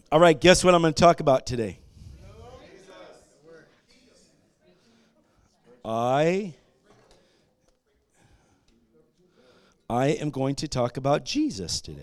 All right, guess what I'm going to talk about today? I am going to talk about Jesus today.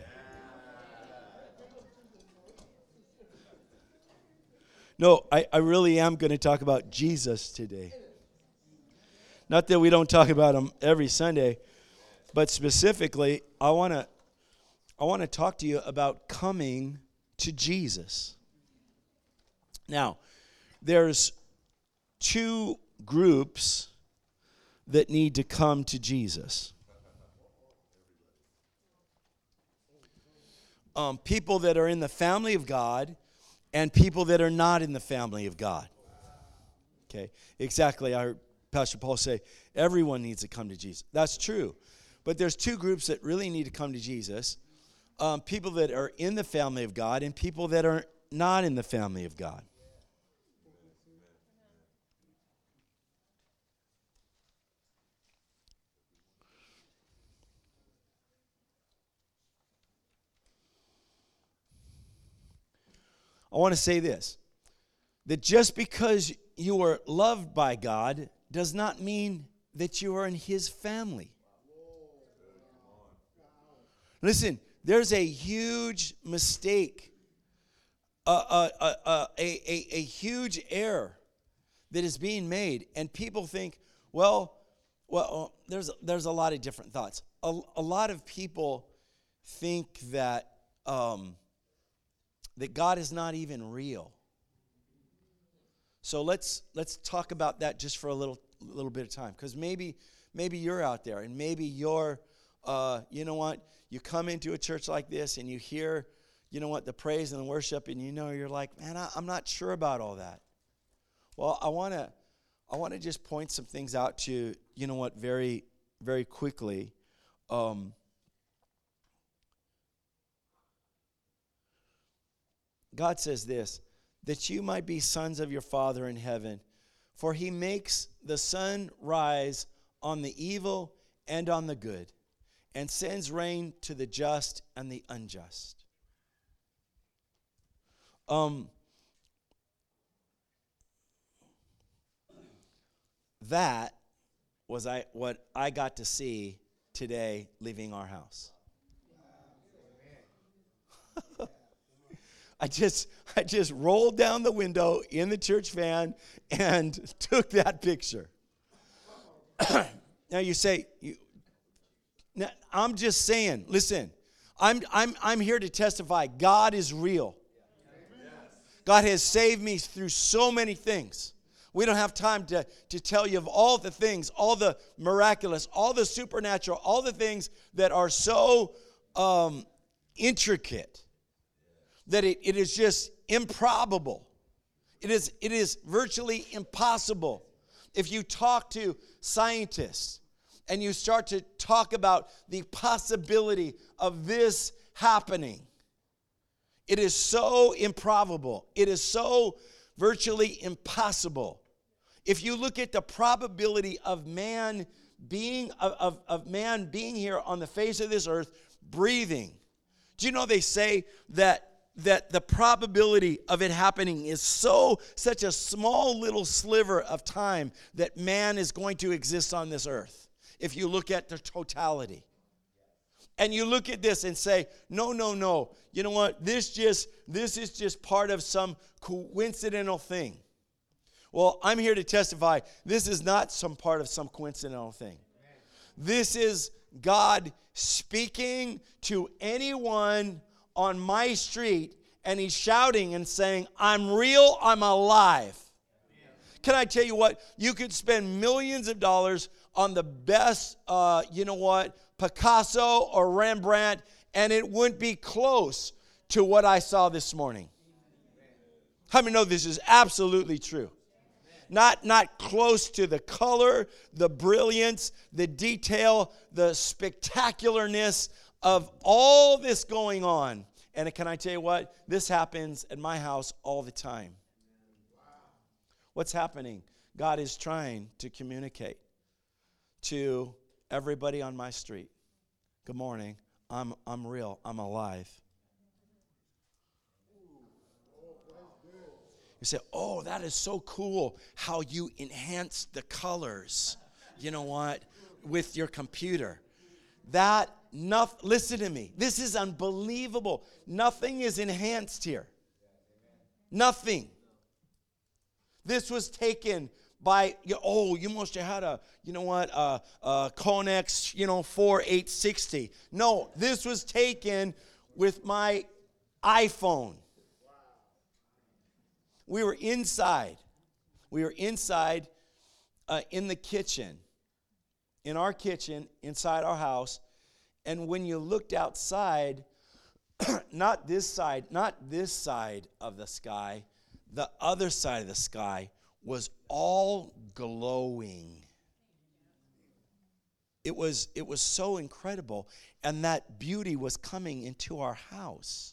No, I really am going to talk about Jesus today. Not that we don't talk about him every Sunday, but specifically, I want to talk to you about coming to Jesus. Now, there's two groups that need to come to Jesus. People that are in the family of God and people that are not in the family of God. Okay, exactly. I heard Pastor Paul say, everyone needs to come to Jesus. That's true. But there's two groups that really need to come to Jesus. People that are in the family of God and people that are not in the family of God. I want to say this, that just because you are loved by God does not mean that you are in His family. Listen, there's a huge mistake, a huge error that is being made, and people think, well, there's a lot of different thoughts. A lot of people think that that God is not even real. So let's talk about that just for a little bit of time, because maybe you're out there and maybe you're you know what, you come into a church like this and you hear, you know what, the praise and the worship, and you're like, man, I'm not sure about all that. Well, I want to just point some things out to you, you know what, very, very quickly. God says this, that you might be sons of your Father in heaven, for He makes the sun rise on the evil and on the good, and sends rain to the just and the unjust. That was what I got to see today leaving our house. I just rolled down the window in the church van and took that picture. Now you say, now I'm just saying, listen, I'm here to testify God is real. God has saved me through so many things. We don't have time to tell you of all the things, all the miraculous, all the supernatural, all the things that are so intricate that it is just improbable. It is virtually impossible. If you talk to scientists and you start to talk about the possibility of this happening, it is so improbable. It is so virtually impossible. If you look at the probability of man being here on the face of this earth, breathing, do you know they say that the probability of it happening is such a small little sliver of time that man is going to exist on this earth, if you look at the totality. And you look at this and say, no. You know what? This is just part of some coincidental thing. Well, I'm here to testify, this is not some part of some coincidental thing. This is God speaking to anyone on my street, and He's shouting and saying, I'm real, I'm alive. Can I tell you what? You could spend millions of dollars on the best, Picasso or Rembrandt, and it wouldn't be close to what I saw this morning. How many know this is absolutely true? Not close to the color, the brilliance, the detail, the spectacularness of all this going on. And can I tell you what? This happens at my house all the time. What's happening? God is trying to communicate to everybody on my street. Good morning. I'm real. I'm alive. You say, oh, that is so cool how you enhance the colors, you know what, with your computer. Listen to me. This is unbelievable. Nothing is enhanced here. Nothing. This was taken by, you must have had a Connex, 4860. No, this was taken with my iPhone. We were inside. In the kitchen, in our kitchen, inside our house. And when you looked outside, not this side of the sky, the other side of the sky was all glowing. It was so incredible. And that beauty was coming into our house.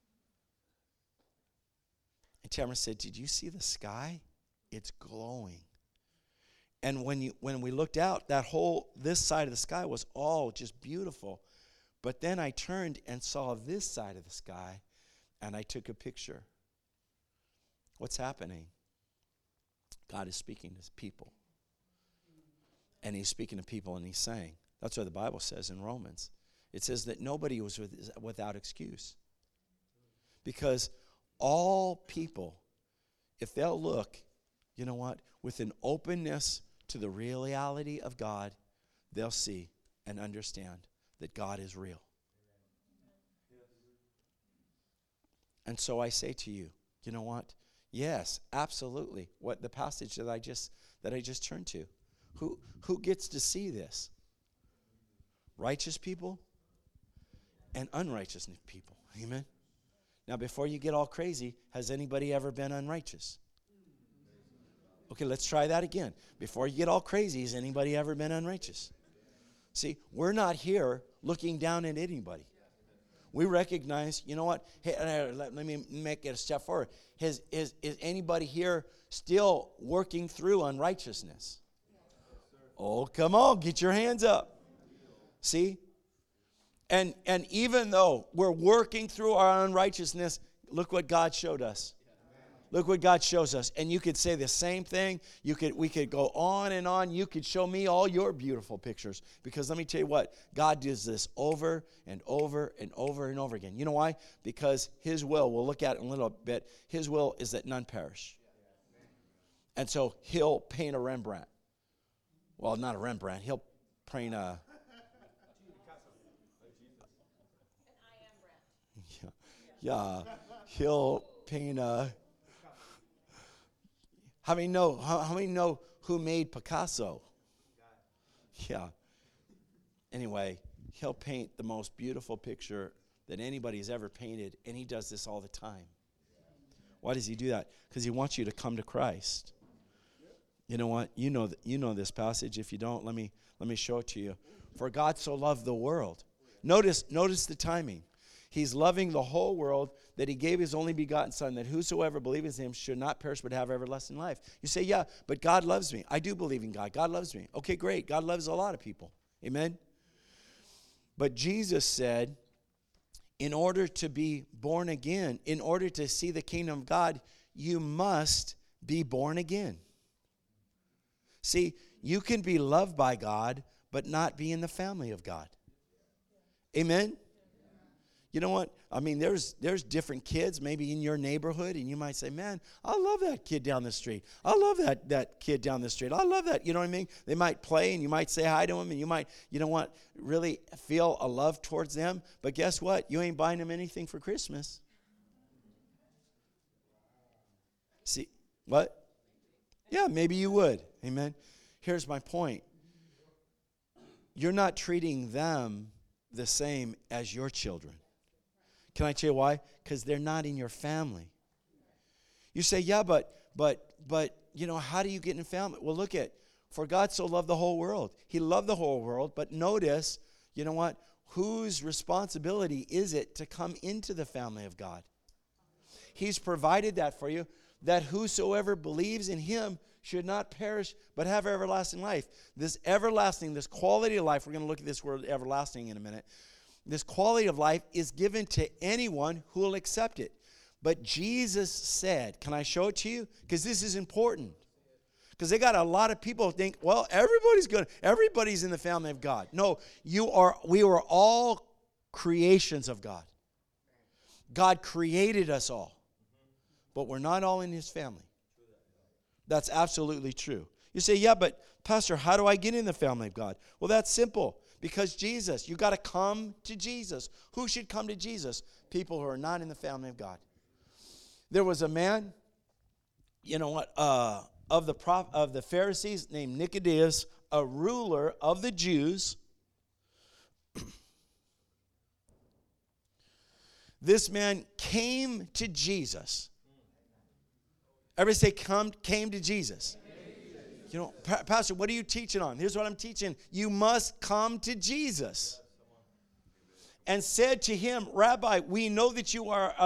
And Tamara said, did you see the sky? It's glowing. And when we looked out, this side of the sky was all just beautiful. But then I turned and saw this side of the sky, and I took a picture. What's happening? God is speaking to people. And he's speaking to people, and he's saying, that's what the Bible says in Romans. It says that nobody was without excuse. Because all people, if they'll look, you know what, with an openness to the reality of God, they'll see and understand that God is real. And so I say to you, you know what? Yes, absolutely. What the passage that I just turned to. Who gets to see this? Righteous people and unrighteous people. Amen. Now, before you get all crazy, has anybody ever been unrighteous? Okay, let's try that again. Before you get all crazy, has anybody ever been unrighteous? See, we're not here looking down at anybody. We recognize, you know what? Hey, let me make it a step forward. Is anybody here still working through unrighteousness? Oh, come on, get your hands up. See? And even though we're working through our unrighteousness, look what God showed us. Look what God shows us. And you could say the same thing. We could go on and on. You could show me all your beautiful pictures. Because let me tell you what, God does this over and over and over and over again. You know why? Because his will, we'll look at it in a little bit, his will is that none perish. And so he'll paint a Rembrandt. Well, not a Rembrandt. He'll paint a... Yeah, he'll paint a... How many know who made Picasso? Yeah. Anyway, he'll paint the most beautiful picture that anybody's ever painted, and he does this all the time. Why does he do that? Because he wants you to come to Christ. You know what? You know this passage. If you don't, let me show it to you. For God so loved the world. Notice the timing. He's loving the whole world, that he gave his only begotten Son, that whosoever believes in him should not perish but have everlasting life. You say, yeah, but God loves me. I do believe in God. God loves me. Okay, great. God loves a lot of people. Amen? But Jesus said, in order to be born again, in order to see the kingdom of God, you must be born again. See, you can be loved by God, but not be in the family of God. Amen? You know what? I mean, there's different kids maybe in your neighborhood, and you might say, man, I love that kid down the street. I love that kid down the street. I love that. You know what I mean? They might play, and you might say hi to them, and you might, you know what, really feel a love towards them. But guess what? You ain't buying them anything for Christmas. See, what? Yeah, maybe you would. Amen. Here's my point. You're not treating them the same as your children. Can I tell you why? Because they're not in your family. You say, yeah, but, you know, how do you get in family? Well, look at, for God so loved the whole world. He loved the whole world, but notice, you know what? Whose responsibility is it to come into the family of God? He's provided that for you, that whosoever believes in him should not perish, but have everlasting life. This everlasting, this quality of life, we're going to look at this word everlasting in a minute. This quality of life is given to anyone who will accept it. But Jesus said, can I show it to you? Because this is important. Because they got a lot of people who think, well, everybody's in the family of God. No, we are all creations of God. God created us all. But we're not all in his family. That's absolutely true. You say, yeah, but Pastor, how do I get in the family of God? Well, that's simple. Because Jesus, you got to come to Jesus. Who should come to Jesus? People who are not in the family of God. There was a man, you know what, of the Pharisees named Nicodemus, a ruler of the Jews. This man came to Jesus. Everybody say, came to Jesus. You know, Pastor, what are you teaching on? Here's what I'm teaching. You must come to Jesus. And said to him, Rabbi, we know that you are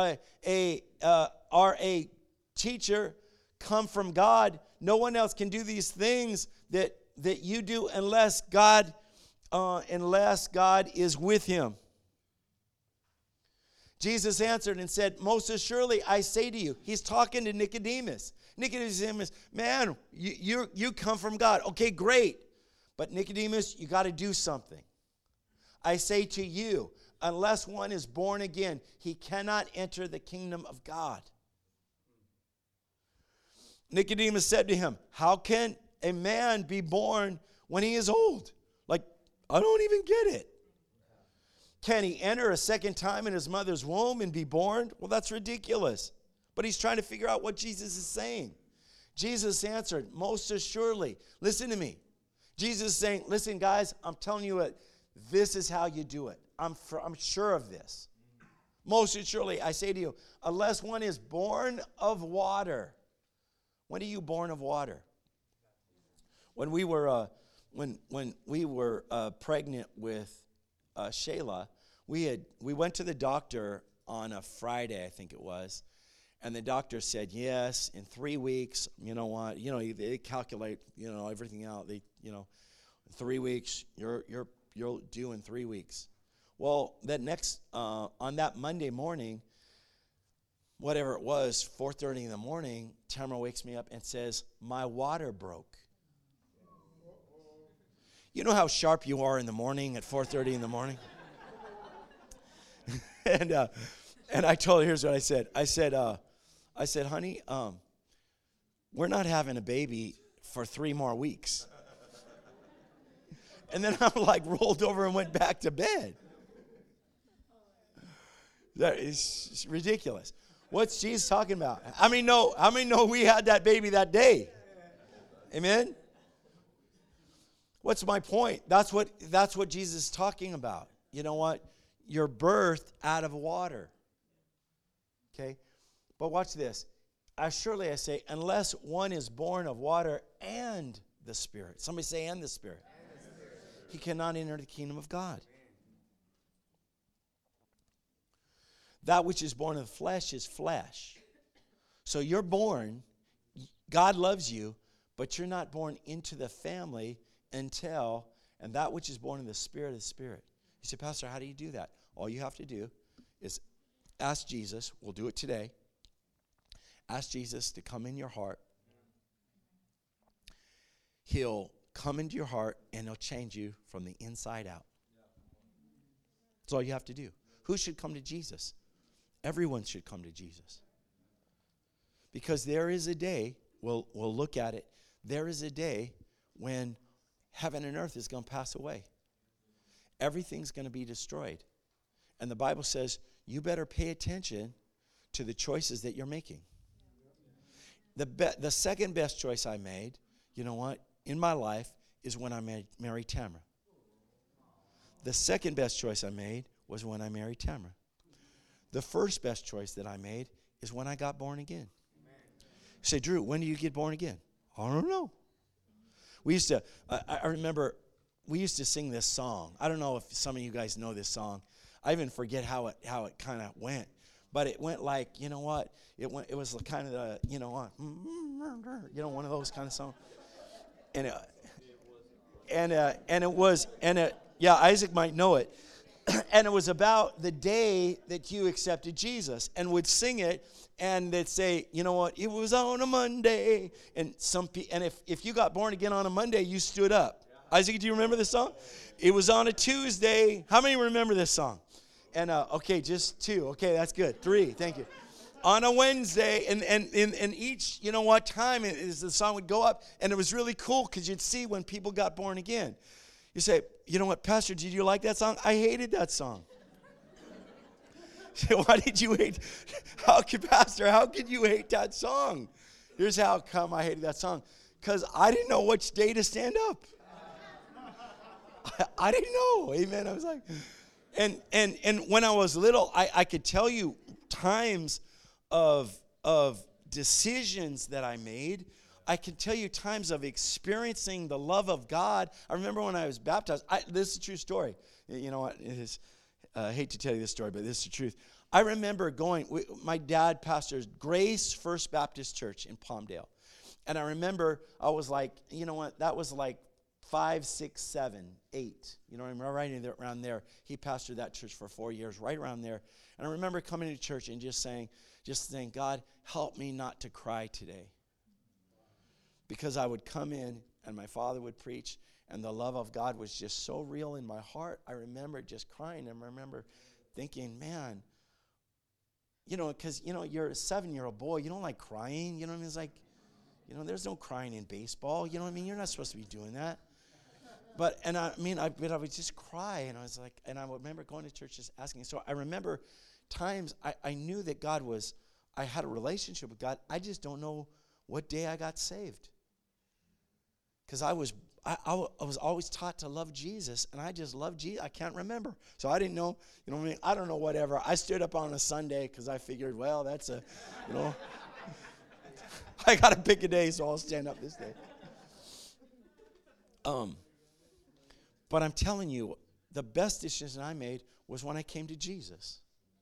a teacher come from God. No one else can do these things that you do unless God is with him. Jesus answered and said, most assuredly I say to you. He's talking to Nicodemus. Nicodemus, man, you come from God. Okay, great. But Nicodemus, you got to do something. I say to you, unless one is born again, he cannot enter the kingdom of God. Nicodemus said to him, how can a man be born when he is old? Like, I don't even get it. Can he enter a second time in his mother's womb and be born? Well, that's ridiculous. But he's trying to figure out what Jesus is saying. Jesus answered, most assuredly, listen to me. Jesus is saying, listen, guys, I'm telling you what, this is how you do it. I'm sure of this. Most assuredly, I say to you, unless one is born of water. When are you born of water? When we were pregnant with Shayla, we went to the doctor on a Friday, I think it was, and the doctor said, yes, in 3 weeks, you know what, they calculate, everything out. 3 weeks, you're due in 3 weeks. Well, on that Monday morning, whatever it was, 4:30 in the morning, Tamara wakes me up and says, my water broke. You know how sharp you are in the morning at 4:30 in the morning? And I told her, here's what I said. I said, honey, we're not having a baby for 3 more weeks. And then I'm like rolled over and went back to bed. That is ridiculous. What's Jesus talking about? How many know we had that baby that day? Amen? What's my point? That's what Jesus is talking about. You know what? You're birthed out of water. Okay? But watch this. Surely I say, unless one is born of water and the Spirit. Somebody say, and the Spirit. And the Spirit. He cannot enter the kingdom of God. That which is born of the flesh is flesh. So you're born, God loves you, but you're not born into the family until, and that which is born of the Spirit is Spirit. You say, Pastor, how do you do that? All you have to do is ask Jesus. We'll do it today. Ask Jesus to come in your heart. He'll come into your heart and he'll change you from the inside out. That's all you have to do. Who should come to Jesus? Everyone should come to Jesus. Because there is a day, we'll look at it, there is a day when heaven and earth is going to pass away. Everything's going to be destroyed. And the Bible says, you better pay attention to the choices that you're making. The second best choice I made, you know what, in my life is when I married Tamara. The second best choice I made was when I married Tamara. The first best choice that I made is when I got born again. You say, Drew, when do you get born again? I don't know. I remember we used to sing this song. I don't know if some of you guys know this song. I even forget how it kind of went. But it went like, you know what? It was kind of the, one of those kind of songs. And Isaac might know it. And it was about the day that you accepted Jesus, and would sing it, and they'd say, you know what, it was on a Monday. And if you got born again on a Monday, you stood up. Isaac, do you remember this song? It was on a Tuesday. How many remember this song? And okay, just 2. Okay, that's good. 3, thank you. On a Wednesday, and each, you know what, time is the song would go up, and it was really cool because you'd see when people got born again. You say, you know what, Pastor, did you like that song? I hated that song. Say, why did you hate? Pastor, how could you hate that song? Here's how come I hated that song. Because I didn't know which day to stand up. I didn't know. Amen. I was like, and when I was little, I could tell you times of decisions that I made. I can tell you times of experiencing the love of God. I remember when I was baptized. This is a true story. You know what? I hate to tell you this story, but this is the truth. I remember my dad pastors Grace First Baptist Church in Palmdale. And I remember I was like, you know what? That was like 5, 6, 7, 8. You know, I'm right around there. He pastored that church for 4 years, right around there. And I remember coming to church and just saying, God, help me not to cry today. Because I would come in and my father would preach, and the love of God was just so real in my heart. I remember just crying, and I remember thinking, man, you know, because, you know, you're a 7-year-old boy. You don't like crying. You know what I mean? It's like, you know, there's no crying in baseball. You know what I mean? You're not supposed to be doing that. But I would just cry, and I was like, and I remember going to church just asking. So I remember times I knew that I had a relationship with God. I just don't know what day I got saved. Because I was always taught to love Jesus, and I just loved Jesus. I can't remember. So I didn't know, you know what I mean? I don't know, whatever. I stood up on a Sunday because I figured, well, that's a, you know, I got to pick a day, so I'll stand up this day. But I'm telling you, the best decision I made was when I came to Jesus.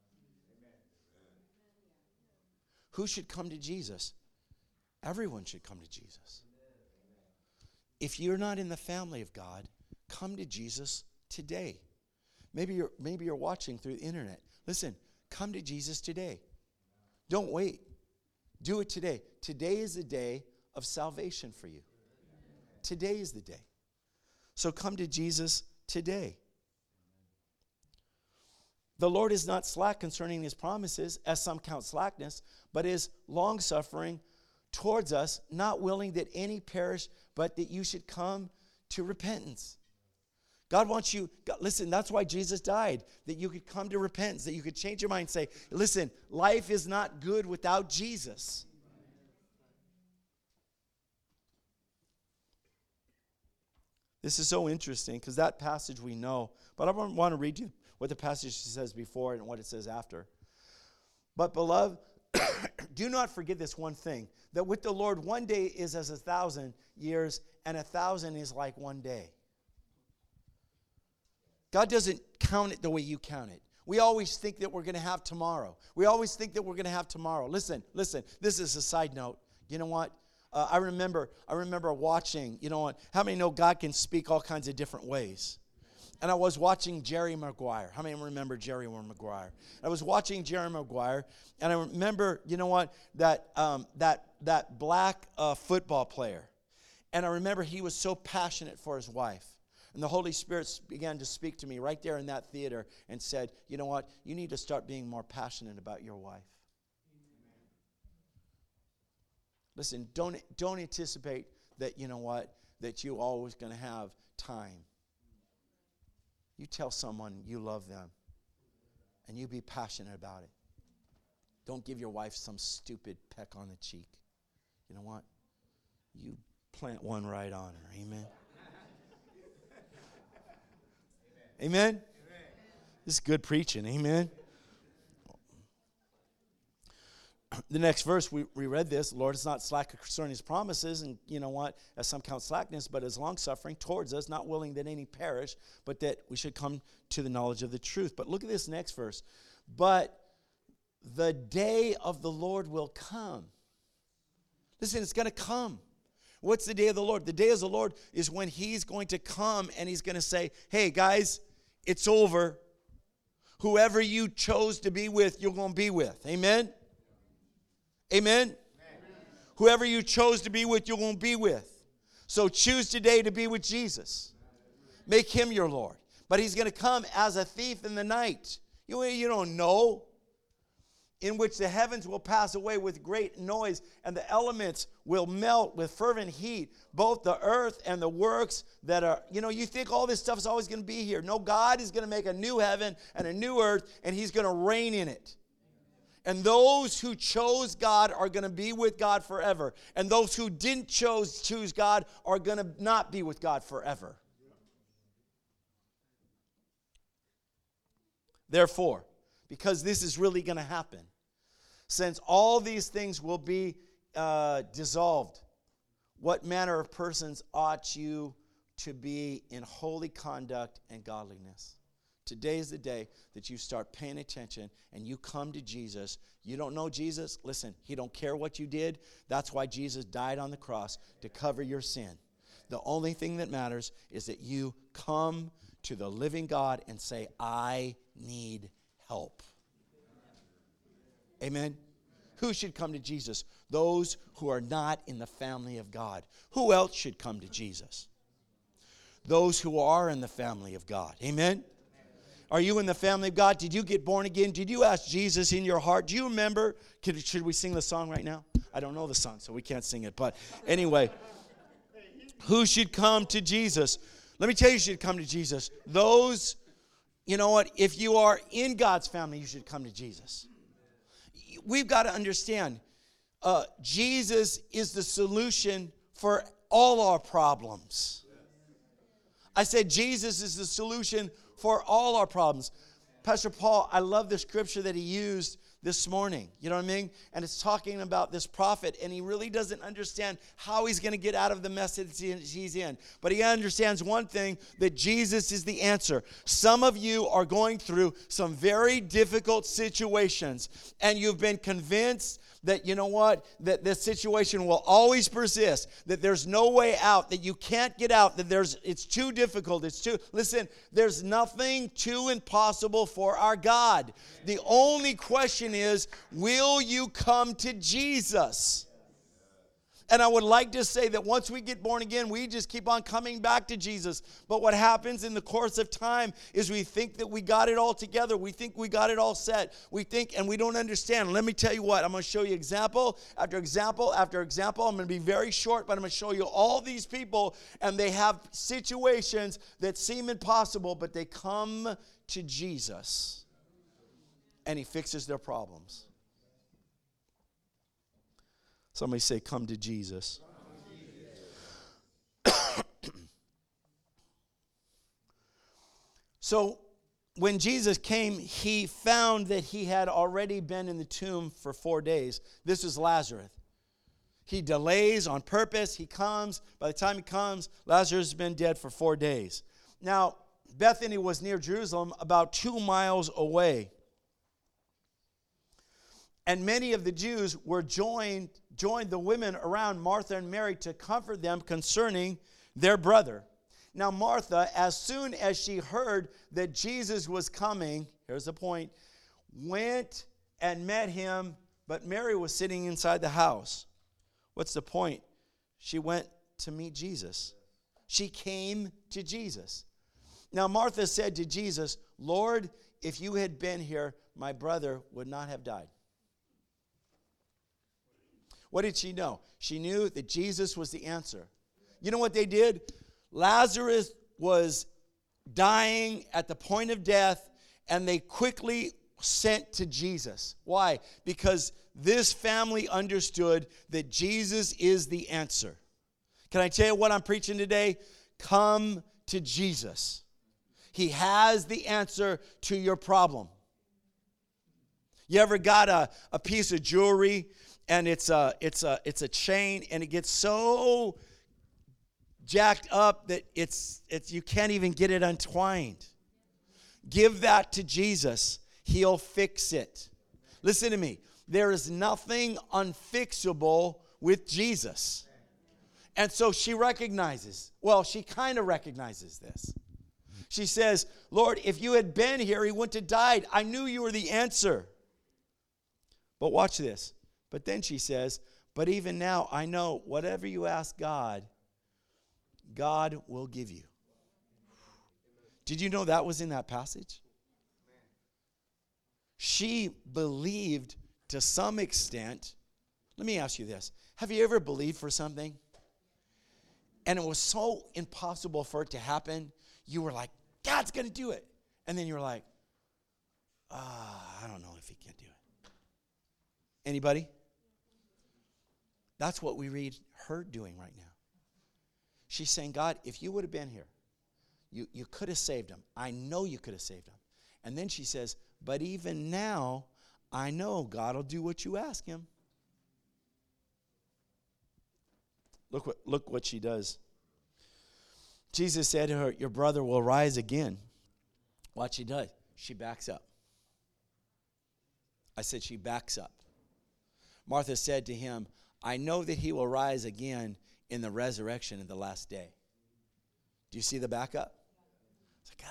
Who should come to Jesus? Everyone should come to Jesus. If you're not in the family of God, come to Jesus today. Maybe you're watching through the internet. Listen, come to Jesus today. Don't wait. Do it today. Today is the day of salvation for you. Today is the day. So come to Jesus today. The Lord is not slack concerning his promises, as some count slackness, but is long-suffering towards us, not willing that any perish, but that you should come to repentance. God wants you, listen, that's why Jesus died, that you could come to repentance, that you could change your mind and say, listen, life is not good without Jesus. This is so interesting because that passage we know, but I want to read you what the passage says before and what it says after. But beloved, do not forget this one thing, that with the Lord 1 day is as 1,000 years, and 1,000 is like 1 day. God doesn't count it the way you count it. We always think that we're going to have tomorrow. Listen, this is a side note. You know what? I remember watching, you know what? How many know God can speak all kinds of different ways? And I was watching Jerry Maguire. How many remember Jerry Maguire? I was watching Jerry Maguire, and I remember, you know what, that black football player. And I remember he was so passionate for his wife. And the Holy Spirit began to speak to me right there in that theater and said, you know what, you need to start being more passionate about your wife. Listen, don't anticipate that, you know what, that you're always going to have time. You tell someone you love them, and you be passionate about it. Don't give your wife some stupid peck on the cheek. You know what? You plant one right on her. Amen? Amen? This is good preaching. Amen? The next verse, we read this. The Lord is not slack concerning his promises, and you know what? As some count slackness, but is long-suffering towards us, not willing that any perish, but that we should come to the knowledge of the truth. But look at this next verse. But the day of the Lord will come. Listen, it's going to come. What's the day of the Lord? The day of the Lord is when he's going to come and he's going to say, hey, guys, it's over. Whoever you chose to be with, you're going to be with. Amen? Amen? Whoever you chose to be with, you're going to be with. So choose today to be with Jesus. Make him your Lord. But he's going to come as a thief in the night. You don't know. In which the heavens will pass away with great noise, and the elements will melt with fervent heat, both the earth and the works that are, you think all this stuff is always going to be here. No, God is going to make a new heaven and a new earth, and he's going to reign in it. And those who chose God are going to be with God forever. And those who didn't choose God are going to not be with God forever. Therefore, because this is really going to happen, since all these things will be dissolved, what manner of persons ought you to be in holy conduct and godliness? Today is the day that you start paying attention and you come to Jesus. You don't know Jesus? Listen, he don't care what you did. That's why Jesus died on the cross, to cover your sin. The only thing that matters is that you come to the living God and say, I need help. Amen? Who should come to Jesus? Those who are not in the family of God. Who else should come to Jesus? Those who are in the family of God. Amen? Are you in the family of God? Did you get born again? Did you ask Jesus in your heart? Do you remember? Should we sing the song right now? I don't know the song, so we can't sing it. But anyway, who should come to Jesus? Let me tell you who should come to Jesus. Those, you know what? If you are in God's family, you should come to Jesus. We've got to understand, Jesus is the solution for all our problems. I said Jesus is the solution for all our problems. Pastor Paul, I love the scripture that he used this morning. You know what I mean? And it's talking about this prophet, and he really doesn't understand how he's going to get out of the mess that he's in. But he understands one thing, that Jesus is the answer. Some of you are going through some very difficult situations, and you've been convinced that, you know what, that this situation will always persist, that there's no way out, that you can't get out, that it's too difficult, listen, there's nothing too impossible for our God. The only question is, will you come to Jesus? And I would like to say that once we get born again, we just keep on coming back to Jesus. But what happens in the course of time is we think that we got it all together. We think we got it all set. We think, and we don't understand. Let me tell you what. I'm going to show you example after example after example. I'm going to be very short, but I'm going to show you all these people, and they have situations that seem impossible, but they come to Jesus, and he fixes their problems. Somebody say, come to Jesus. So when Jesus came, he found that he had already been in the tomb for 4 days. This is Lazarus. He delays on purpose. He comes. By the time he comes, Lazarus has been dead for 4 days. Now, Bethany was near Jerusalem, about 2 miles away. And many of the Jews were joined the women around Martha and Mary to comfort them concerning their brother. Now Martha, as soon as she heard that Jesus was coming, here's the point, went and met him, but Mary was sitting inside the house. What's the point? She went to meet Jesus. She came to Jesus. Now Martha said to Jesus, Lord, if you had been here, my brother would not have died. What did she know? She knew that Jesus was the answer. You know what they did? Lazarus was dying at the point of death, and they quickly sent to Jesus. Why? Because this family understood that Jesus is the answer. Can I tell you what I'm preaching today? Come to Jesus. He has the answer to your problem. You ever got a piece of jewelry, and it's a chain, and it gets so jacked up that it's you can't even get it untwined? Give that to Jesus. He'll fix it. Listen to me. There is nothing unfixable with Jesus. And so she kind of recognizes this. She says, Lord, if you had been here, he wouldn't have died. I knew you were the answer. But watch this. But then she says, but even now, I know whatever you ask God, God will give you. Did you know that was in that passage? She believed to some extent. Let me ask you this. Have you ever believed for something? And it was so impossible for it to happen, you were like, God's going to do it. And then you're like, I don't know if he can do it. Anybody? That's what we read her doing right now. She's saying, God, if you would have been here, you could have saved him. I know you could have saved him. And then she says, but even now, I know God will do what you ask him. Look what she does. Jesus said to her, your brother will rise again. What she does, she backs up. I said she backs up. Martha said to him, I know that he will rise again in the resurrection in the last day. Do you see the backup? It's like,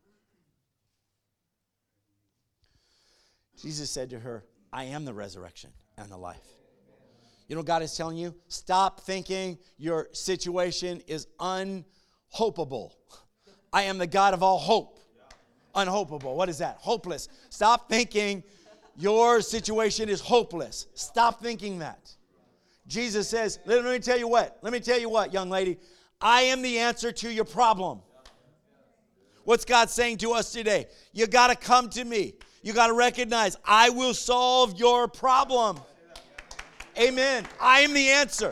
Jesus said to her, I am the resurrection and the life. You know what God is telling you? Stop thinking your situation is unhopeable. I am the God of all hope. Unhopeable. What is that? Hopeless. Stop thinking your situation is hopeless. Stop thinking that. Jesus says, let me tell you what. Let me tell you what, young lady. I am the answer to your problem. What's God saying to us today? You got to come to me. You got to recognize, I will solve your problem. Amen. I am the answer.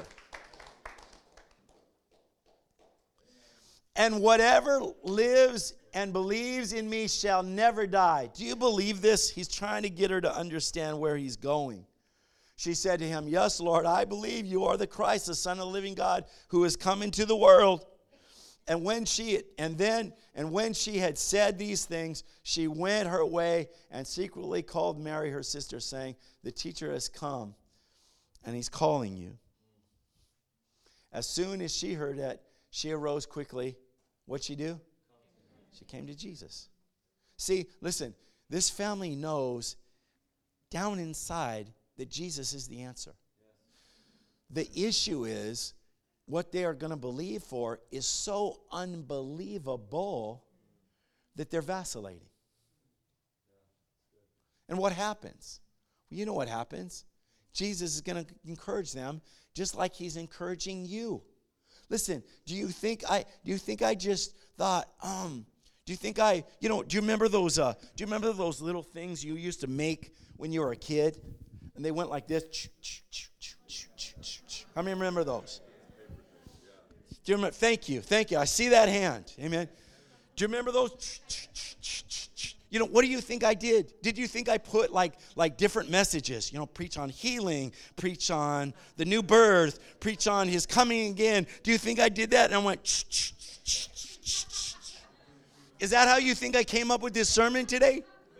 And whatever lives and believes in me shall never die. Do you believe this? He's trying to get her to understand where he's going. She said to him, yes, Lord, I believe you are the Christ, the Son of the living God, who has come into the world. And when she had said these things, she went her way and secretly called Mary, her sister, saying, the teacher has come, and he's calling you. As soon as she heard it, she arose quickly. What'd she do? She came to Jesus. See, listen, this family knows down inside that Jesus is the answer. The issue is, what they are going to believe for is so unbelievable that they're vacillating. And what happens? Well, you know what happens. Jesus is going to encourage them just like he's encouraging you. Listen, do you think I just thought, do you remember those little things you used to make when you were a kid? And they went like this. How many remember those? Do you remember? Thank you. I see that hand. Amen. Do you remember those? You know, what do you think I did? Did you think I put like different messages? You know, preach on healing, preach on the new birth, preach on his coming again. Do you think I did that? And I went, Is that how you think I came up with this sermon today?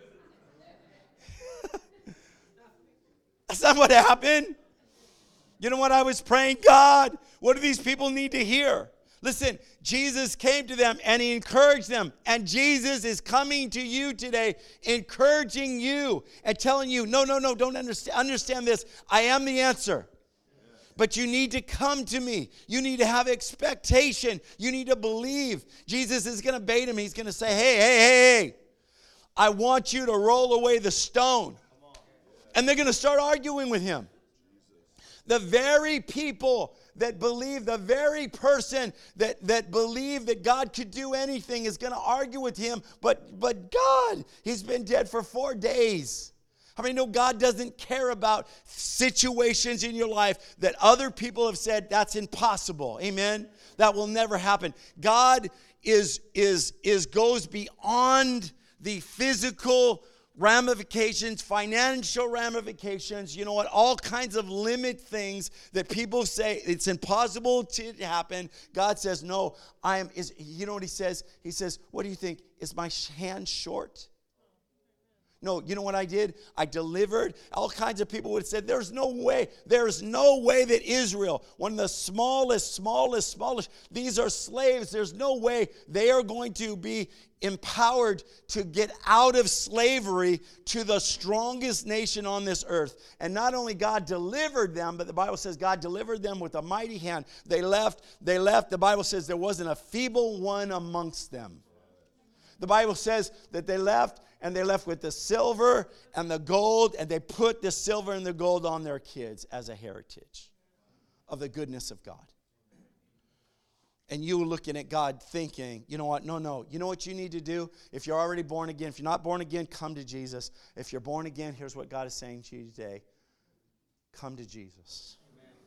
That's not what happened. You know what I was praying? God, what do these people need to hear? Listen, Jesus came to them and he encouraged them. And Jesus is coming to you today, encouraging you and telling you, no, don't understand this. I am the answer. But you need to come to me. You need to have expectation. You need to believe. Jesus is going to bait him. He's going to say, hey, I want you to roll away the stone. And they're going to start arguing with him. The very people that believe, the very person that believed that God could do anything is going to argue with him. But God, he's been dead for 4 days. How many know God doesn't care about situations in your life that other people have said that's impossible? Amen? That will never happen. God goes beyond the physical ramifications, financial ramifications, you know what, all kinds of limit things that people say it's impossible to happen. God says, no, you know what he says? He says, what do you think? Is my hand short? No, you know what I did? I delivered. All kinds of people would have said, there's no way that Israel, one of the smallest, these are slaves. There's no way they are going to be empowered to get out of slavery to the strongest nation on this earth. And not only God delivered them, but the Bible says God delivered them with a mighty hand. They left. The Bible says there wasn't a feeble one amongst them. The Bible says that they left, and they left with the silver and the gold, and they put the silver and the gold on their kids as a heritage of the goodness of God. And you looking at God thinking, you know what? No. You know what you need to do? If you're already born again, if you're not born again, come to Jesus. If you're born again, here's what God is saying to you today. Come to Jesus.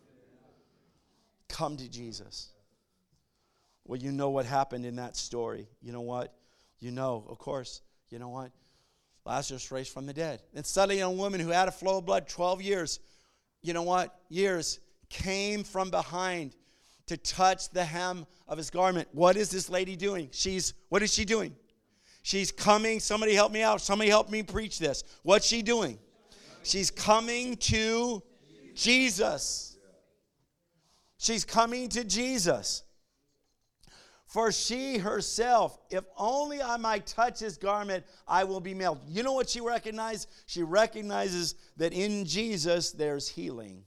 Come to Jesus. Well, you know what happened in that story. You know what? You know, of course. You know what? Lazarus raised from the dead. And suddenly a woman who had a flow of blood 12 years, you know what? Years, came from behind to touch the hem of his garment. What is this lady doing? What is she doing? She's coming. Somebody help me out. Somebody help me preach this. What's she doing? She's coming to Jesus. She's coming to Jesus. For she herself, if only I might touch his garment, I will be healed. You know what she recognized? She recognizes that in Jesus there's healing.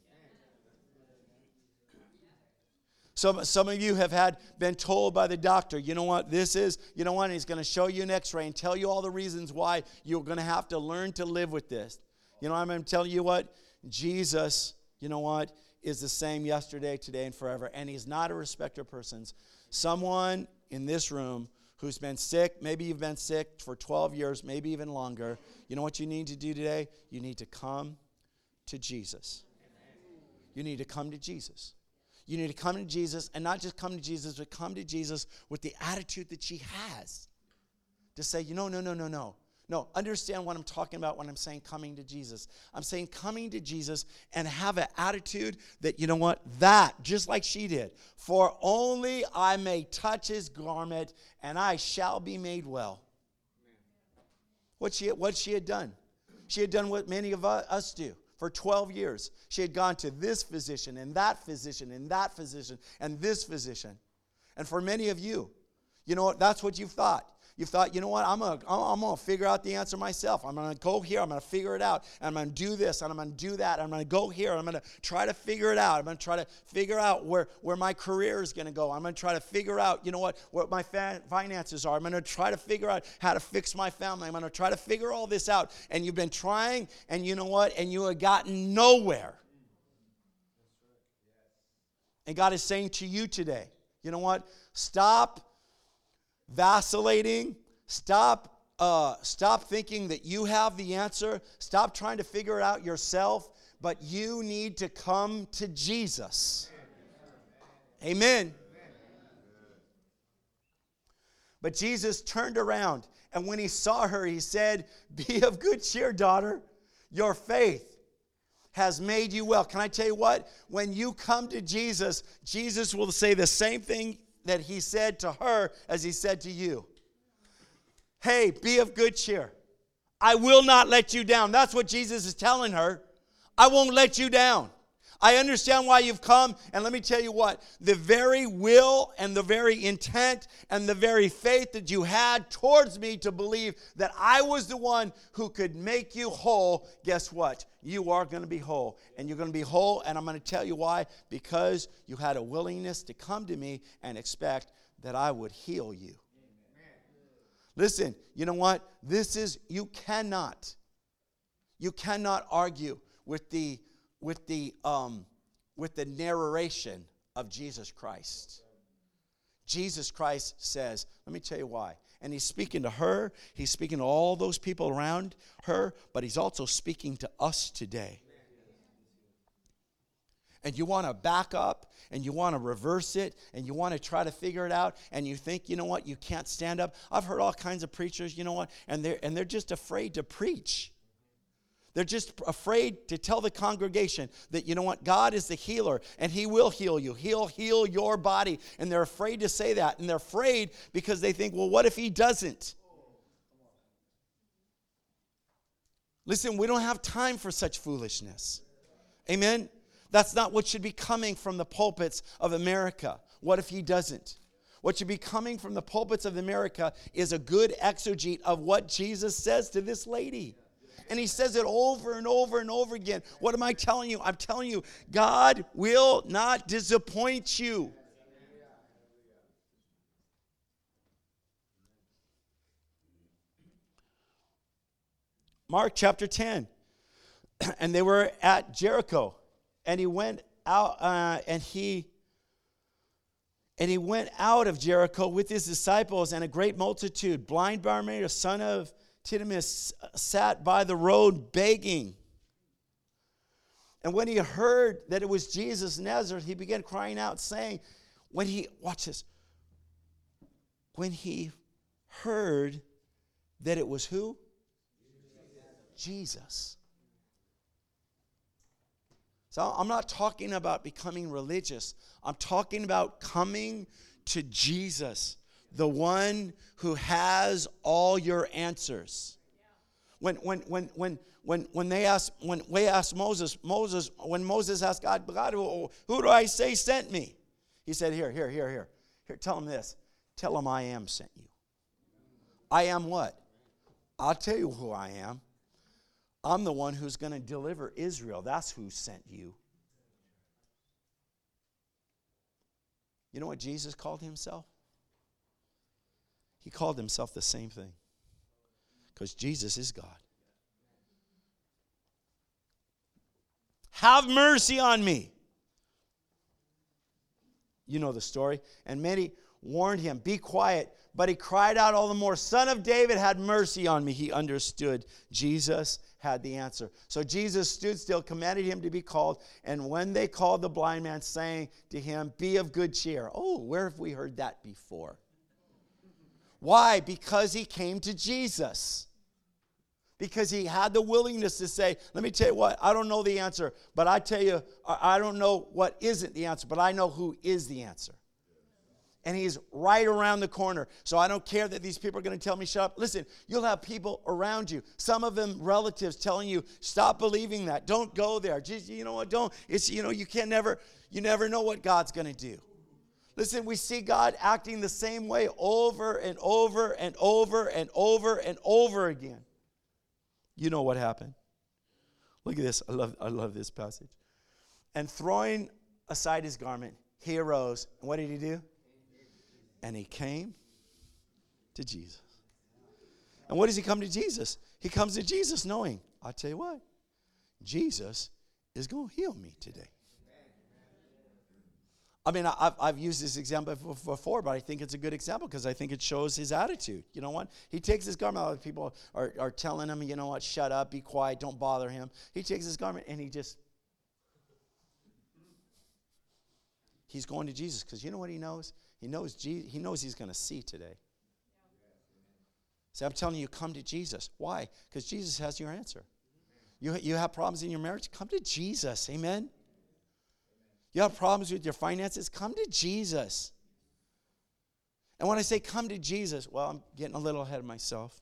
Some of you have been told by the doctor, you know what this is? You know what? And he's going to show you an x-ray and tell you all the reasons why you're going to have to learn to live with this. You know, I'm going to tell you what? Jesus, you know what, is the same yesterday, today, and forever. And he's not a respecter of persons. Someone in this room who's been sick, maybe you've been sick for 12 years, maybe even longer. You know what you need to do today? You need to come to Jesus. You need to come to Jesus. You need to come to Jesus, and not just come to Jesus, but come to Jesus with the attitude that she has. To say, no, understand what I'm talking about when I'm saying coming to Jesus. I'm saying coming to Jesus and have an attitude that, you know what, that, just like she did, for only I may touch his garment and I shall be made well. What she had done? She had done what many of us do. For 12 years, she had gone to this physician and that physician and that physician and this physician. And for many of you, you know what, that's what you've thought. You've thought, you know what, I'm going to figure out the answer myself. I'm going to go here, I'm going to figure it out, and I'm going to do this, and I'm going to do that. I'm going to go here, and I'm going to try to figure it out. I'm going to try to figure out where my career is going to go. I'm going to try to figure out, you know what my finances are. I'm going to try to figure out how to fix my family. I'm going to try to figure all this out. And you've been trying, and you know what, and you have gotten nowhere. And God is saying to you today, you know what, stop vacillating. Stop thinking that you have the answer. Stop trying to figure it out yourself. But you need to come to Jesus. Amen. But Jesus turned around, and when he saw her, he said, "Be of good cheer, daughter. Your faith has made you well." Can I tell you what? When you come to Jesus, Jesus will say the same thing that he said to her as he said to you. Hey, be of good cheer. I will not let you down. That's what Jesus is telling her. I won't let you down. I understand why you've come, and let me tell you what, the very will and the very intent and the very faith that you had towards me to believe that I was the one who could make you whole, guess what? You are going to be whole, and you're going to be whole, and I'm going to tell you why, because you had a willingness to come to me and expect that I would heal you. Listen, you know what? You cannot argue with the narration of Jesus Christ. Jesus Christ says, let me tell you why. And he's speaking to her. He's speaking to all those people around her. But he's also speaking to us today. And you want to back up. And you want to reverse it. And you want to try to figure it out. And you think, you know what, you can't stand up. I've heard all kinds of preachers, you know what, and they're just afraid to preach. They're just afraid to tell the congregation that, you know what, God is the healer, and he will heal you. He'll heal your body. And they're afraid to say that. And they're afraid because they think, well, what if he doesn't? Listen, we don't have time for such foolishness. Amen? That's not what should be coming from the pulpits of America. What if he doesn't? What should be coming from the pulpits of America is a good exegete of what Jesus says to this lady. And he says it over and over and over again. What am I telling you? I'm telling you, God will not disappoint you. Mark chapter 10. And they were at Jericho. And he went out and he went out of Jericho with his disciples and a great multitude. Blind Bartimaeus, son of Timaeus, sat by the road begging. And when he heard that it was Jesus of Nazareth, he began crying out, saying, watch this. When he heard that it was who? Jesus. So I'm not talking about becoming religious. I'm talking about coming to Jesus, the one who has all your answers. When we asked Moses, when Moses asked God, who do I say sent me? He said, here, tell him this. Tell him I am sent you. I am what? I'll tell you who I am. I'm the one who's going to deliver Israel. That's who sent you. You know what Jesus called himself? He called himself the same thing. Because Jesus is God. Have mercy on me. You know the story. And many warned him, be quiet. But he cried out all the more, Son of David, have mercy on me. He understood. Jesus had the answer. So Jesus stood still, commanded him to be called. And when they called the blind man, saying to him, be of good cheer. Oh, where have we heard that before? Why? Because he came to Jesus. Because he had the willingness to say, let me tell you what, I don't know the answer. But I tell you, I don't know what isn't the answer. But I know who is the answer. And he's right around the corner. So I don't care that these people are going to tell me, shut up. Listen, you'll have people around you. Some of them relatives telling you, stop believing that. Don't go there. Just, you know what, don't. It's, you never know what God's going to do. Listen, we see God acting the same way over and over and over and over and over again. You know what happened. Look at this. I love this passage. And throwing aside his garment, he arose. And what did he do? And he came to Jesus. And what does he come to Jesus? He comes to Jesus knowing, I'll tell you what, Jesus is going to heal me today. I mean, I've used this example before, but I think it's a good example because I think it shows his attitude. You know what? He takes his garment. Other people are telling him, you know what, shut up, be quiet, don't bother him. He takes his garment and he's going to Jesus because you know what he knows? He knows he's going to see today. So I'm telling you, come to Jesus. Why? Because Jesus has your answer. You have problems in your marriage? Come to Jesus. Amen? You have problems with your finances? Come to Jesus. And when I say come to Jesus, well, I'm getting a little ahead of myself.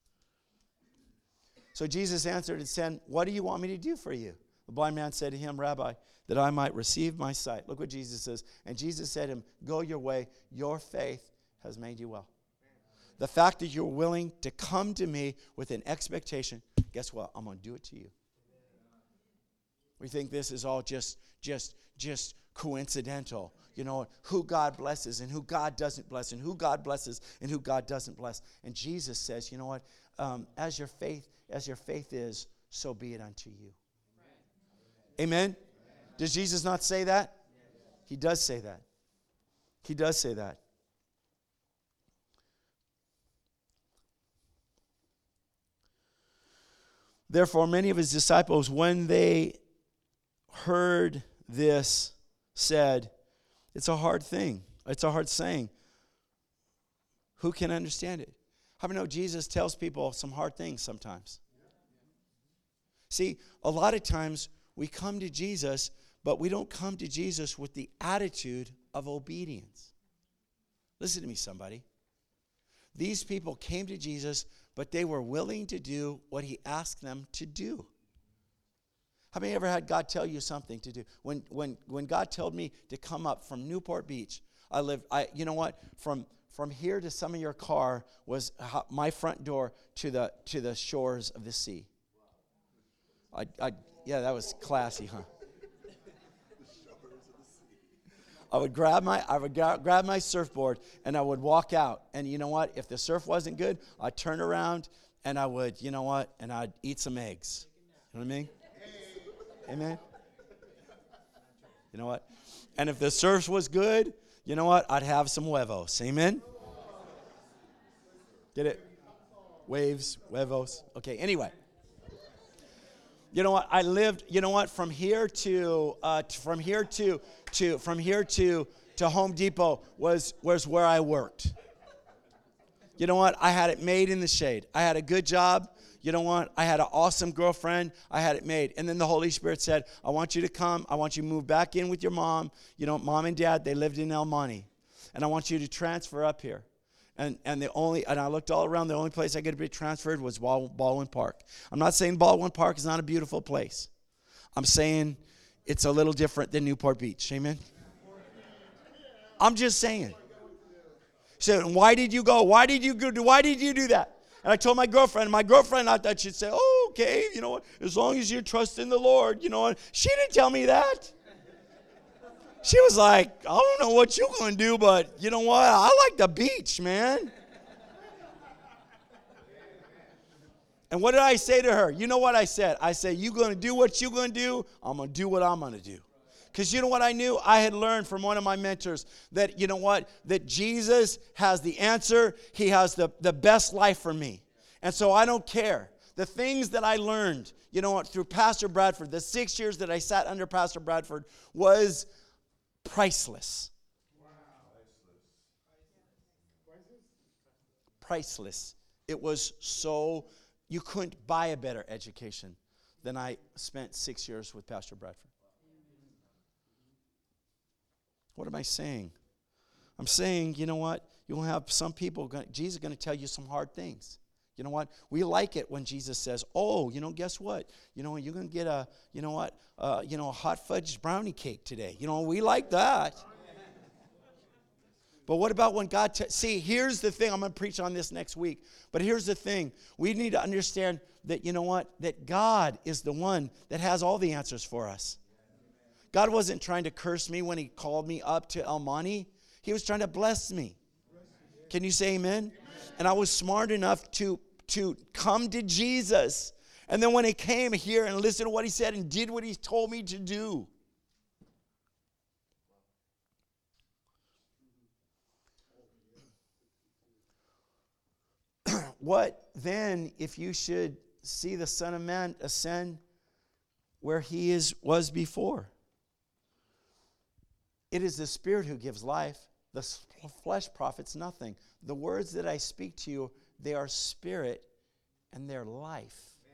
So Jesus answered and said, what do you want me to do for you? The blind man said to him, Rabbi, that I might receive my sight. Look what Jesus says. And Jesus said to him, go your way. Your faith has made you well. The fact that you're willing to come to me with an expectation, guess what? I'm going to do it to you. We think this is all just coincidental. You know, who God blesses and who God doesn't bless, and who God blesses and who God doesn't bless. And Jesus says, you know what? As your faith is, so be it unto you. Amen? Does Jesus not say that? He does say that. He does say that. Therefore, many of his disciples, when they heard this, said, it's a hard thing. It's a hard saying. Who can understand it? How many know Jesus tells people some hard things sometimes? See, a lot of times we come to Jesus, but we don't come to Jesus with the attitude of obedience. Listen to me, somebody. These people came to Jesus, but they were willing to do what he asked them to do. How many ever had God tell you something to do? When God told me to come up from Newport Beach, you know what? From here to some of your car was my front door to the shores of the sea. Yeah, that was classy, huh? I would grab my surfboard and I would walk out. And you know what? If the surf wasn't good, I'd turn around and I would, you know what? And I'd eat some eggs. You know what I mean? Amen? You know what? And if the surf was good, you know what? I'd have some huevos. Amen? Get it? Waves, huevos. Okay, anyway. You know what? I lived, you know what? From here to Home Depot was where I worked. You know what? I had it made in the shade. I had a good job. You know what? I had an awesome girlfriend. I had it made. And then the Holy Spirit said, I want you to come. I want you to move back in with your mom. You know, mom and dad, they lived in El Monte. And I want you to transfer up here. And I looked all around. The only place I could be transferred was Baldwin Park. I'm not saying Baldwin Park is not a beautiful place. I'm saying it's a little different than Newport Beach. Amen? I'm just saying. So why did you go? Why did you do that? And I told my girlfriend, I thought she'd say, oh, okay, you know what? As long as you trust in the Lord, you know what? She didn't tell me that. She was like, I don't know what you're going to do, but you know what? I like the beach, man. And what did I say to her? You know what I said? I said, you're going to do what you're going to do. I'm going to do what I'm going to do. Because you know what I knew? I had learned from one of my mentors that, you know what? That Jesus has the answer. He has the best life for me. And so I don't care. The things that I learned, you know what, through Pastor Bradford, the 6 years that I sat under Pastor Bradford was priceless. Priceless. It was so, you couldn't buy a better education than I spent 6 years with Pastor Bradford. What am I saying? I'm saying, you know what? You'll have some people, Jesus is going to tell you some hard things. You know what? We like it when Jesus says, oh, you know, guess what? You know, you're going to get a hot fudge brownie cake today. You know, we like that. But what about when God, see, here's the thing. I'm going to preach on this next week. But here's the thing. We need to understand that, you know what? That God is the one that has all the answers for us. God wasn't trying to curse me when he called me up to El Monte. He was trying to bless me. Can you say amen? And I was smart enough to come to Jesus. And then when he came here and listened to what he said and did what he told me to do. What then if you should see the Son of Man ascend where he was before? It is the Spirit who gives life. The flesh profits nothing. The words that I speak to you, they are spirit and they're life.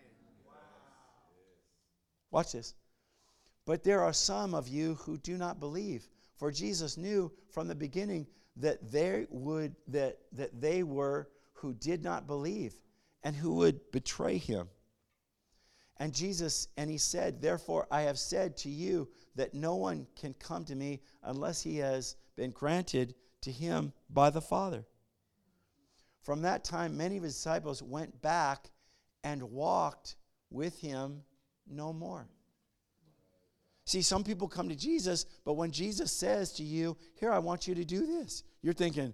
Watch this. But there are some of you who do not believe. For Jesus knew from the beginning that they were who did not believe and who would betray him. And he said, therefore I have said to you that no one can come to me unless he has been granted to him by the Father. From that time, many of his disciples went back and walked with him no more. See, some people come to Jesus, but when Jesus says to you, here, I want you to do this, you're thinking,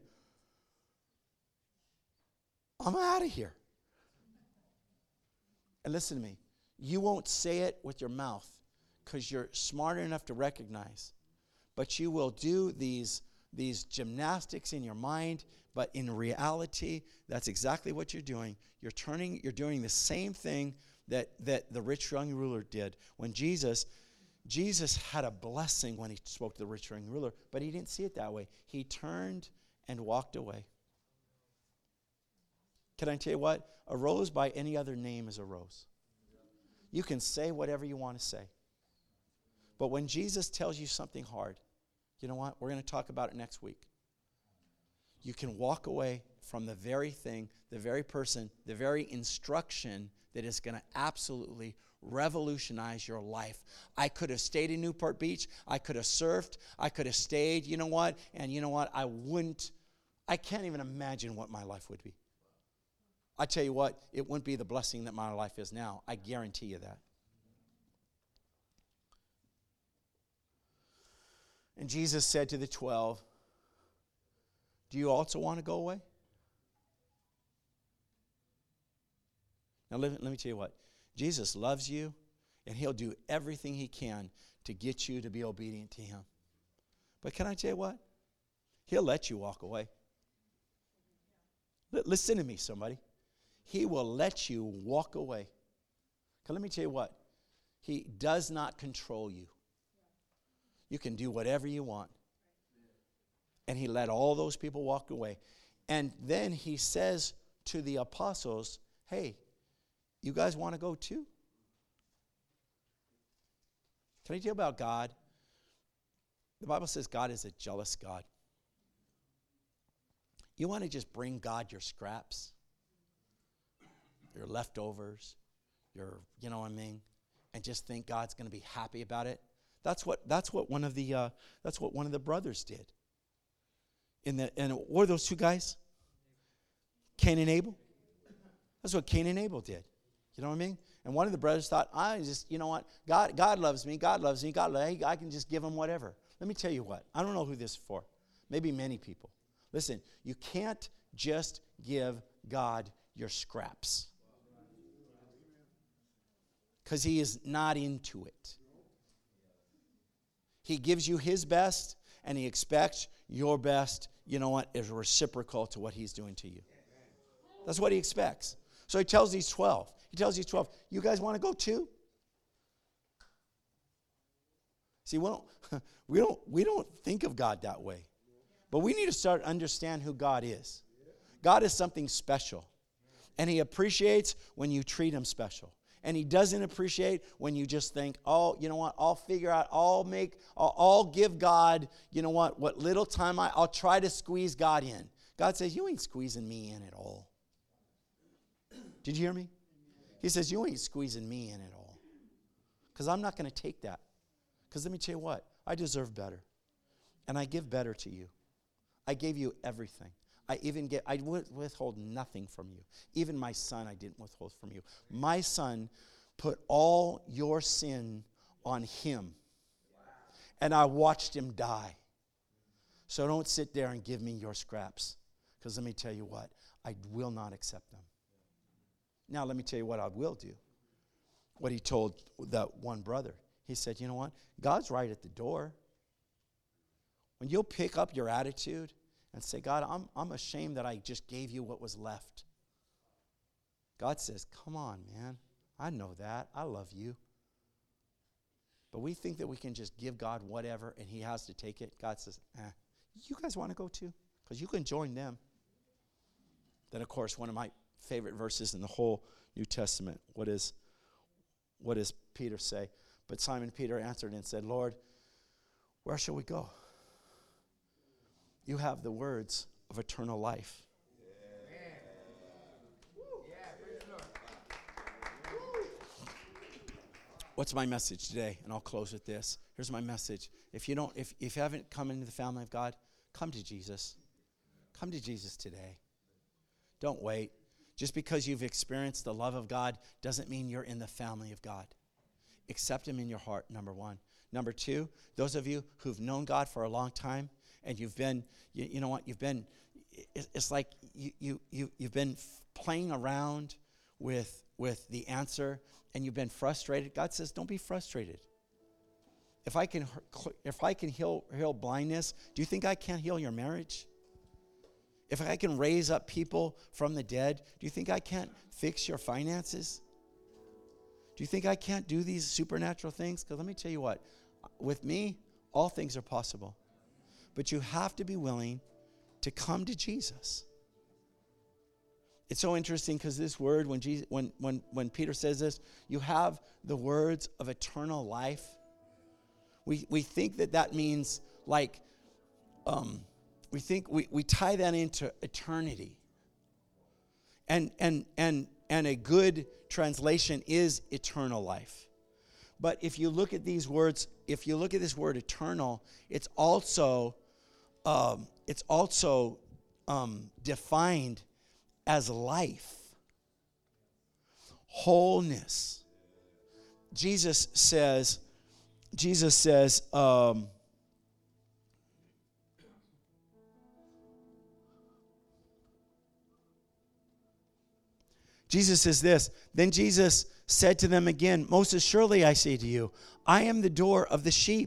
I'm out of here. And listen to me. You won't say it with your mouth because you're smart enough to recognize. But you will do these gymnastics in your mind, but in reality, that's exactly what you're doing. You're doing the same thing that the rich young ruler did. When Jesus had a blessing when he spoke to the rich young ruler, but he didn't see it that way. He turned and walked away. Can I tell you what? A rose by any other name is a rose. You can say whatever you want to say. But when Jesus tells you something hard, you know what? We're going to talk about it next week. You can walk away from the very thing, the very person, the very instruction that is going to absolutely revolutionize your life. I could have stayed in Newport Beach. I could have surfed. I could have stayed, you know what? And you know what? I can't even imagine what my life would be. I tell you what, it wouldn't be the blessing that my life is now. I guarantee you that. And Jesus said to the 12, do you also want to go away? Now let me tell you what. Jesus loves you, and he'll do everything he can to get you to be obedient to him. But can I tell you what? He'll let you walk away. Listen to me, somebody. He will let you walk away. Let me tell you what. He does not control you. You can do whatever you want. And he let all those people walk away. And then he says to the apostles, hey, you guys want to go too? Can I tell you about God? The Bible says God is a jealous God. You want to just bring God your scraps, your leftovers, you know what I mean, and just think God's going to be happy about it. That's what one of the brothers did. And what were those two guys? Cain and Abel. That's what Cain and Abel did. You know what I mean? And one of the brothers thought, you know what? God loves me. I can just give him whatever. Let me tell you what. I don't know who this is for. Maybe many people. Listen, you can't just give God your scraps. Because he is not into it. He gives you his best, and he expects your best, you know what, is reciprocal to what he's doing to you. That's what he expects. So he tells these 12, you guys want to go too? See, we don't think of God that way. But we need to start to understand who God is. God is something special. And he appreciates when you treat him special. And he doesn't appreciate when you just think, oh, you know what, I'll figure out, I'll give God, you know what little time I'll try to squeeze God in. God says, you ain't squeezing me in at all. Did you hear me? He says, you ain't squeezing me in at all. Because I'm not going to take that. Because let me tell you what, I deserve better. And I give better to you. I gave you everything. I withhold nothing from you. Even my son I didn't withhold from you. My son put all your sin on him. And I watched him die. So don't sit there and give me your scraps. Because let me tell you what, I will not accept them. Now let me tell you what I will do. What he told that one brother. He said, you know what, God's right at the door. When you'll pick up your attitude and say, God, I'm ashamed that I just gave you what was left. God says, come on, man. I know that. I love you. But we think that we can just give God whatever and he has to take it. God says, you guys want to go too? Because you can join them. Then, of course, one of my favorite verses in the whole New Testament. What does Peter say? But Simon Peter answered and said, Lord, where shall we go? You have the words of eternal life. What's my message today? And I'll close with this. Here's my message. If you haven't come into the family of God, come to Jesus. Come to Jesus today. Don't wait. Just because you've experienced the love of God doesn't mean you're in the family of God. Accept him in your heart, number one. Number two, those of you who've known God for a long time, and you've been, you know what, it's like you've been playing around with the answer, and you've been frustrated. God says, don't be frustrated. If I can heal blindness, do you think I can't heal your marriage? If I can raise up people from the dead, do you think I can't fix your finances? Do you think I can't do these supernatural things? Because let me tell you what, with me, all things are possible. But you have to be willing to come to Jesus. It's so interesting because this word, when Peter says this, you have the words of eternal life. We think that means like, we tie that into eternity. And a good translation is eternal life. But if you look at these words, if you look at this word eternal, it's also defined as life, wholeness. Jesus says, Jesus says this, then Jesus said to them again, most assuredly I say to you, I am the door of the sheep.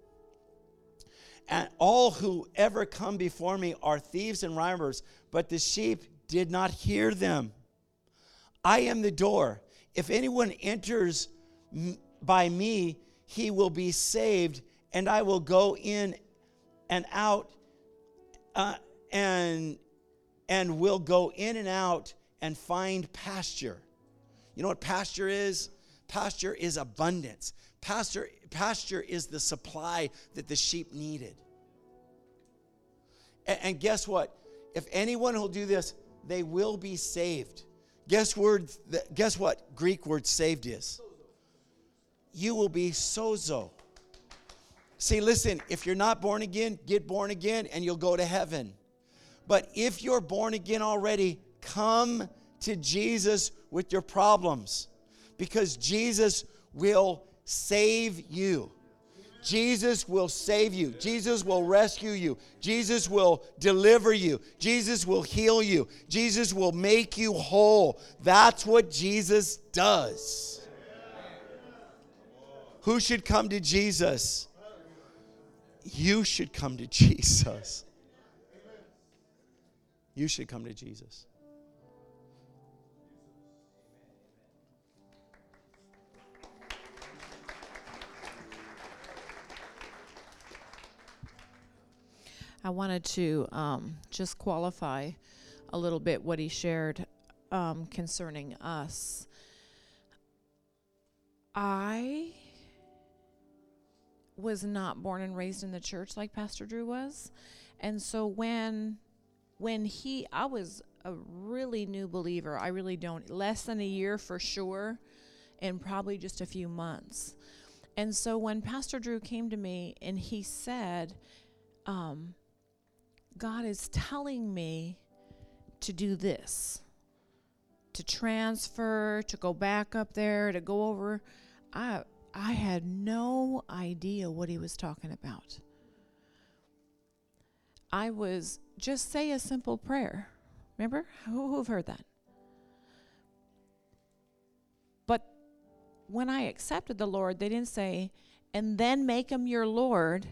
And all who ever come before me are thieves and robbers, but the sheep did not hear them. I am the door. If anyone enters by me, he will be saved, and I will go in and out, and will go in and out and find pasture. You know what pasture is? Pasture is abundance. Pasture is the supply that the sheep needed. And guess what? If anyone will do this, they will be saved. Guess what Greek word saved is? You will be sozo. See, listen, if you're not born again, get born again and you'll go to heaven. But if you're born again already, come to Jesus with your problems, because Jesus will save you. Jesus will save you. Jesus will rescue you. Jesus will deliver you. Jesus will heal you. Jesus will make you whole. That's what Jesus does. Who should come to Jesus? You should come to Jesus. You should come to Jesus. I wanted to just qualify a little bit what he shared concerning us. I was not born and raised in the church like Pastor Drew was. And so when I was a really new believer, I really don't, less than a year for sure, and probably just a few months. And so when Pastor Drew came to me and he said, God is telling me to do this, to transfer, to go back up there, to go over. I had no idea what he was talking about. I was, just say a simple prayer. Remember? Who've heard that? But when I accepted the Lord, they didn't say, and then make him your Lord,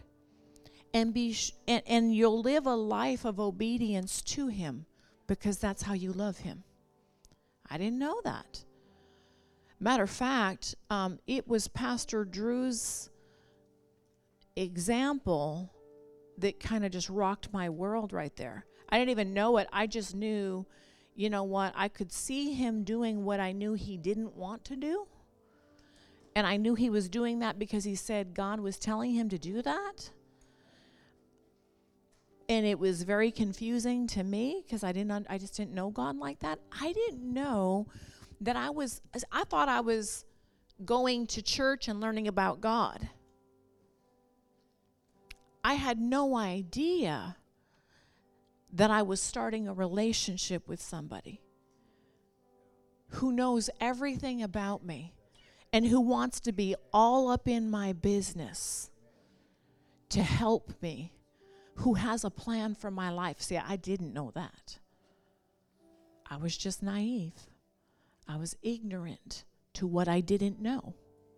and you'll live a life of obedience to him, because that's how you love him. I didn't know that. Matter of fact, it was Pastor Drew's example that kind of just rocked my world right there. I didn't even know it. I just knew, you know what, I could see him doing what I knew he didn't want to do. And I knew he was doing that because he said God was telling him to do that. And it was very confusing to me because I just didn't know God like that. I didn't know that I thought I was going to church and learning about God. I had no idea that I was starting a relationship with somebody who knows everything about me and who wants to be all up in my business to help me, who has a plan for my life. See, I didn't know that. I was just naive. I was ignorant to what I didn't know.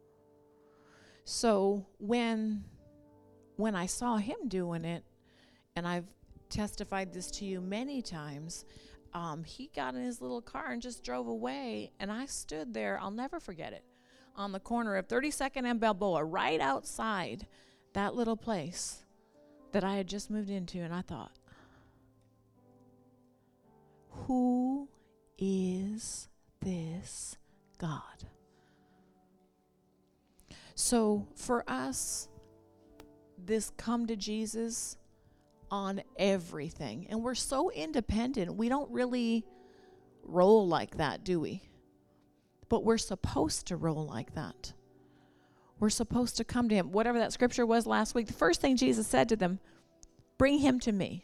So when I saw him doing it, and I've testified this to you many times, he got in his little car and just drove away, and I stood there, I'll never forget it, on the corner of 32nd and Balboa, right outside that little place that I had just moved into, and I thought, who is this God? So for us, this come to Jesus on everything, and we're so independent, we don't really roll like that, do we? But we're supposed to roll like that. We're supposed to come to him. Whatever that scripture was last week, the first thing Jesus said to them, bring him to me.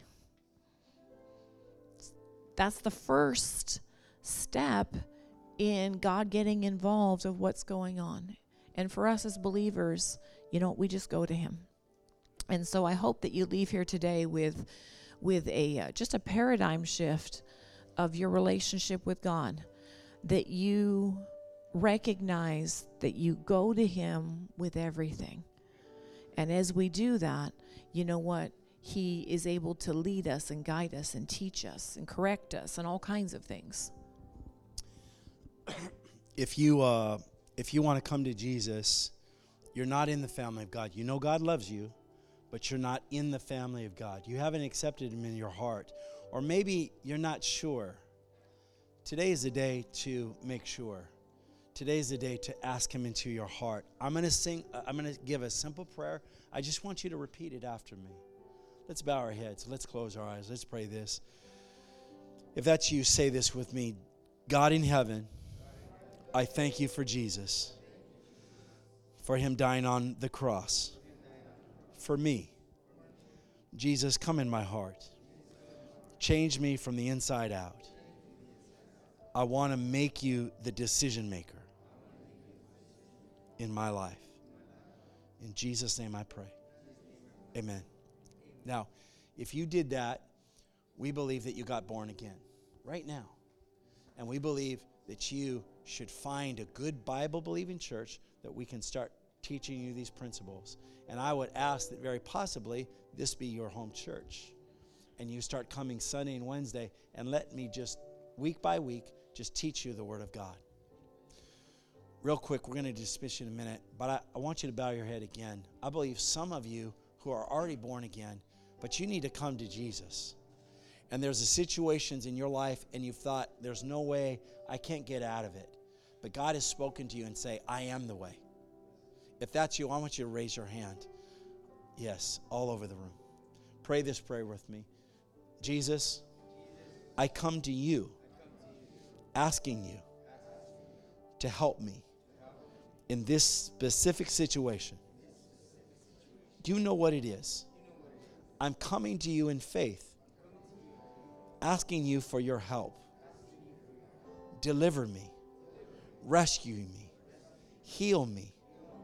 That's the first step in God getting involved of what's going on. And for us as believers, we just go to him. And so I hope that you leave here today with a just a paradigm shift of your relationship with God, that you recognize that you go to him with everything. And as we do that, you know what? He is able to lead us and guide us and teach us and correct us and all kinds of things. If you want to come to Jesus, you're not in the family of God. You know God loves you, but you're not in the family of God. You haven't accepted him in your heart. Or maybe you're not sure. Today is the day to make sure. Today is the day to ask him into your heart. I'm going to give a simple prayer. I just want you to repeat it after me. Let's bow our heads. Let's close our eyes. Let's pray this. If that's you, say this with me. God in heaven, I thank you for Jesus, for him dying on the cross for me. Jesus, come in my heart. Change me from the inside out. I want to make you the decision maker in my life. In Jesus' name I pray. Amen. Now, if you did that, we believe that you got born again right now. And we believe that you should find a good Bible-believing church that we can start teaching you these principles. And I would ask that very possibly this be your home church. And you start coming Sunday and Wednesday, and let me just, week by week, just teach you the Word of God. Real quick, we're going to dismiss you in a minute, but I want you to bow your head again. I believe some of you who are already born again, but you need to come to Jesus. And there's a situations in your life, and you've thought, there's no way, I can't get out of it. But God has spoken to you and say, I am the way. If that's you, I want you to raise your hand. Yes, all over the room. Pray this prayer with me. Jesus, I come to you, asking you to help me in this specific situation. Do you know what it is? I'm coming to you in faith, asking you for your help. Deliver me, rescue me, heal me,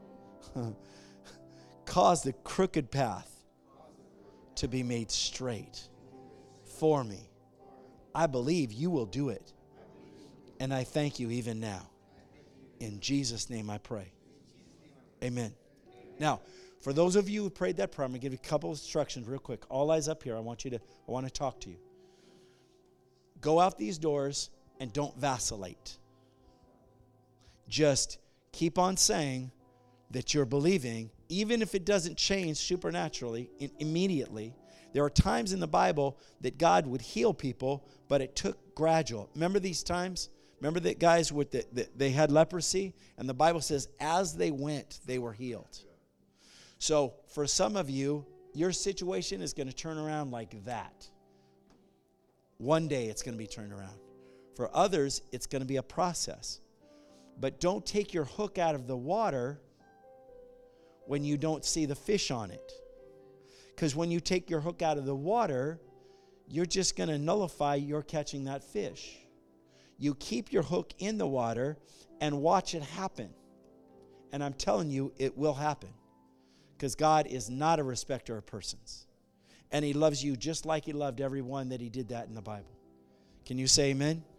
cause the crooked path to be made straight for me. I believe you will do it. And I thank you even now. In Jesus' name I pray. Amen. Now, for those of you who prayed that prayer, I'm going to give you a couple of instructions real quick. All eyes up here. I want to talk to you. Go out these doors and don't vacillate. Just keep on saying that you're believing, even if it doesn't change supernaturally, immediately. There are times in the Bible that God would heal people, but it took gradual. Remember these times? Remember that guys with they had leprosy? And the Bible says, as they went, they were healed. So for some of you, your situation is going to turn around like that. One day it's going to be turned around. For others, it's going to be a process. But don't take your hook out of the water when you don't see the fish on it. Because when you take your hook out of the water, you're just going to nullify your catching that fish. You keep your hook in the water and watch it happen. And I'm telling you, it will happen. Because God is not a respecter of persons. And he loves you just like he loved everyone that he did that in the Bible. Can you say amen?